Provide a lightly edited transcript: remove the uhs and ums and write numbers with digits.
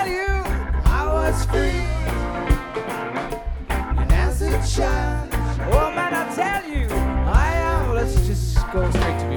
tell you I was free. And as a child, oh man, I tell you I am. Let's just go straight to music.